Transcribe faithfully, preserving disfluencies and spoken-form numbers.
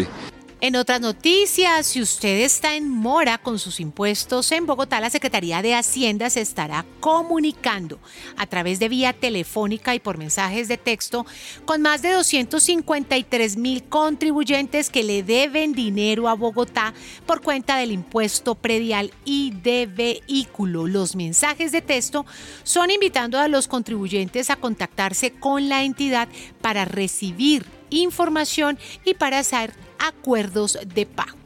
cliente. En otras noticias, si usted está en mora con sus impuestos en Bogotá, la Secretaría de Hacienda se estará comunicando a través de vía telefónica y por mensajes de texto con más de doscientos cincuenta y tres mil contribuyentes que le deben dinero a Bogotá por cuenta del impuesto predial y de vehículo. Los mensajes de texto son invitando a los contribuyentes a contactarse con la entidad para recibir información y para hacer acuerdos de pago.